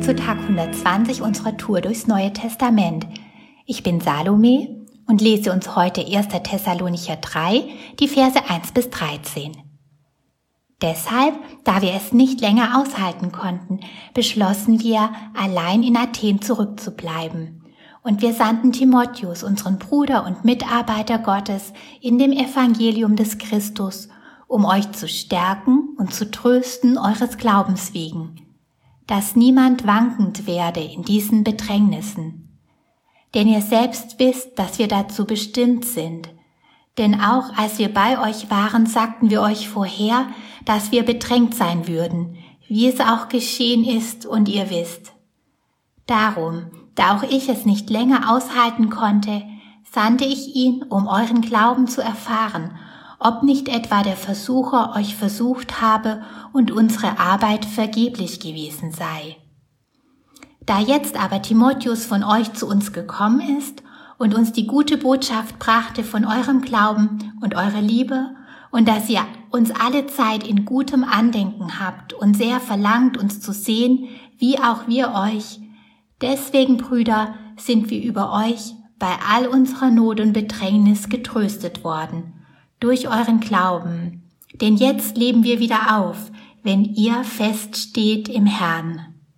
zu Tag 120 unserer Tour durchs Neue Testament. Ich bin Salome und lese uns heute 1. Thessalonicher 3, die Verse 1 bis 13. Deshalb, da wir es nicht länger aushalten konnten, beschlossen wir, allein in Athen zurückzubleiben. Und wir sandten Timotheus, unseren Bruder und Mitarbeiter Gottes, in dem Evangelium des Christus, um euch zu stärken und zu trösten eures Glaubens wegen, dass niemand wankend werde in diesen Bedrängnissen. Denn ihr selbst wisst, dass wir dazu bestimmt sind. Denn auch als wir bei euch waren, sagten wir euch vorher, dass wir bedrängt sein würden, wie es auch geschehen ist und ihr wisst. Darum, da auch ich es nicht länger aushalten konnte, sandte ich ihn, um euren Glauben zu erfahren, ob nicht etwa der Versucher euch versucht habe und unsere Arbeit vergeblich gewesen sei. Da jetzt aber Timotheus von euch zu uns gekommen ist und uns die gute Botschaft brachte von eurem Glauben und eurer Liebe und dass ihr uns alle Zeit in gutem Andenken habt und sehr verlangt, uns zu sehen, wie auch wir euch, deswegen, Brüder, sind wir über euch bei all unserer Not und Bedrängnis getröstet worden, durch euren Glauben. Denn jetzt leben wir wieder auf, wenn ihr feststeht im Herrn.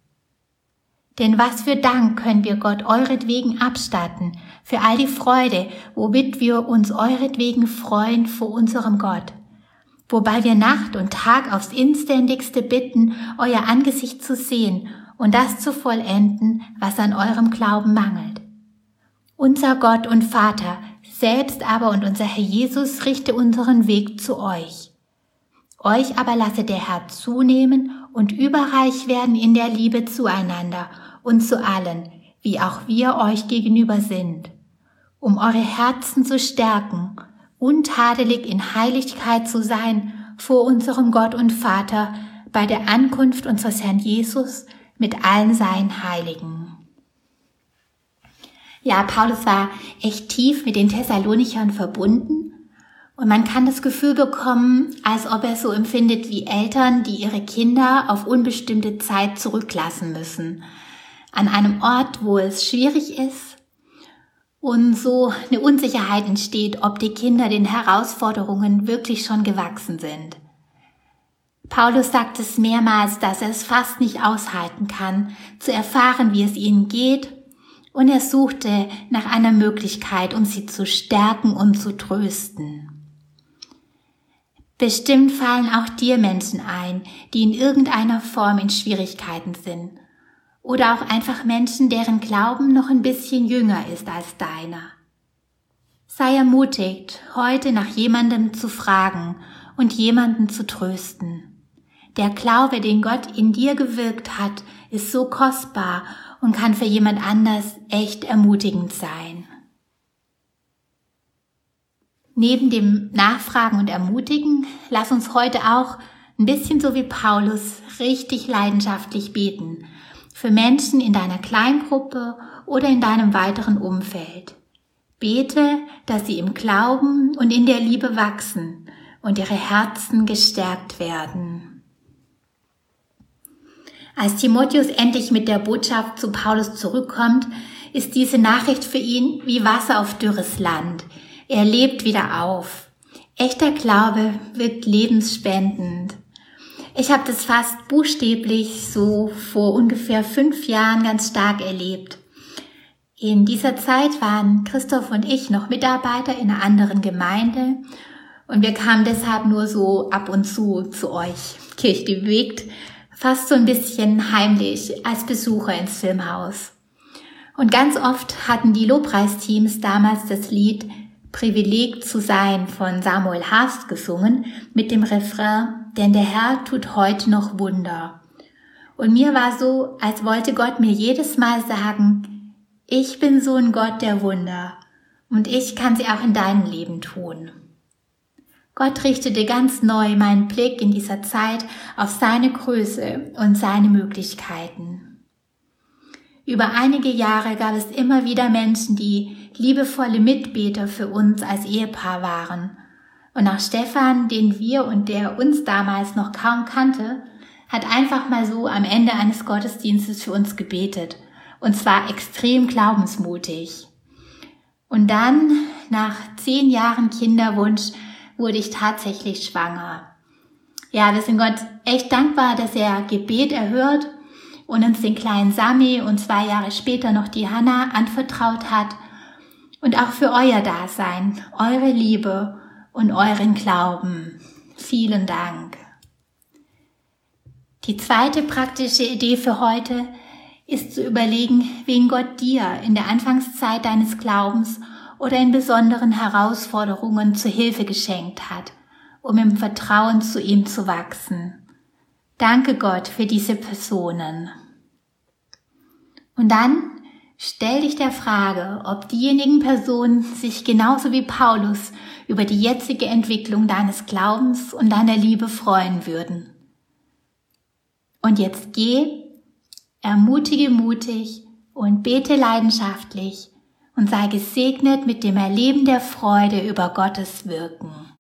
Denn was für Dank können wir Gott euretwegen abstatten, für all die Freude, womit wir uns euretwegen freuen vor unserem Gott, wobei wir Nacht und Tag aufs Inständigste bitten, euer Angesicht zu sehen und das zu vollenden, was an eurem Glauben mangelt. Unser Gott und Vater, selbst aber und unser Herr Jesus richte unseren Weg zu euch. Euch aber lasse der Herr zunehmen und überreich werden in der Liebe zueinander und zu allen, wie auch wir euch gegenüber sind, um eure Herzen zu stärken, untadelig in Heiligkeit zu sein vor unserem Gott und Vater bei der Ankunft unseres Herrn Jesus mit allen seinen Heiligen. Ja, Paulus war echt tief mit den Thessalonichern verbunden und man kann das Gefühl bekommen, als ob er so empfindet wie Eltern, die ihre Kinder auf unbestimmte Zeit zurücklassen müssen. An einem Ort, wo es schwierig ist und so eine Unsicherheit entsteht, ob die Kinder den Herausforderungen wirklich schon gewachsen sind. Paulus sagt es mehrmals, dass er es fast nicht aushalten kann, zu erfahren, wie es ihnen geht, und er suchte nach einer Möglichkeit, um sie zu stärken und zu trösten. Bestimmt fallen auch dir Menschen ein, die in irgendeiner Form in Schwierigkeiten sind. Oder auch einfach Menschen, deren Glauben noch ein bisschen jünger ist als deiner. Sei ermutigt, heute nach jemandem zu fragen und jemanden zu trösten. Der Glaube, den Gott in dir gewirkt hat, ist so kostbar und kann für jemand anders echt ermutigend sein. Neben dem Nachfragen und Ermutigen, lass uns heute auch ein bisschen so wie Paulus richtig leidenschaftlich beten. Für Menschen in deiner Kleingruppe oder in deinem weiteren Umfeld. Bete, dass sie im Glauben und in der Liebe wachsen und ihre Herzen gestärkt werden. Als Timotheus endlich mit der Botschaft zu Paulus zurückkommt, ist diese Nachricht für ihn wie Wasser auf dürres Land. Er lebt wieder auf. Echter Glaube wirkt lebensspendend. Ich habe das fast buchstäblich so vor ungefähr 5 Jahren ganz stark erlebt. In dieser Zeit waren Christoph und ich noch Mitarbeiter in einer anderen Gemeinde und wir kamen deshalb nur so ab und zu euch, Kirche bewegt, fast so ein bisschen heimlich als Besucher ins Filmhaus. Und ganz oft hatten die Lobpreisteams damals das Lied Privileg zu sein von Samuel Haas gesungen mit dem Refrain, denn der Herr tut heute noch Wunder. Und mir war so, als wollte Gott mir jedes Mal sagen, ich bin so ein Gott der Wunder und ich kann sie auch in deinem Leben tun. Gott richtete ganz neu meinen Blick in dieser Zeit auf seine Größe und seine Möglichkeiten. Über einige Jahre gab es immer wieder Menschen, die liebevolle Mitbeter für uns als Ehepaar waren. Und auch Stefan, den wir und der uns damals noch kaum kannte, hat einfach mal so am Ende eines Gottesdienstes für uns gebetet. Und zwar extrem glaubensmutig. Und dann, nach 10 Jahren Kinderwunsch, wurde ich tatsächlich schwanger. Ja, wir sind Gott echt dankbar, dass er Gebet erhört und uns den kleinen Sami und 2 Jahre später noch die Hannah anvertraut hat. Und auch für euer Dasein, eure Liebe und euren Glauben. Vielen Dank. Die zweite praktische Idee für heute ist zu überlegen, wen Gott dir in der Anfangszeit deines Glaubens oder in besonderen Herausforderungen zur Hilfe geschenkt hat, um im Vertrauen zu ihm zu wachsen. Danke Gott für diese Personen. Und dann stell dich der Frage, ob diejenigen Personen sich genauso wie Paulus über die jetzige Entwicklung deines Glaubens und deiner Liebe freuen würden. Und jetzt geh, ermutige mutig und bete leidenschaftlich und sei gesegnet mit dem Erleben der Freude über Gottes Wirken.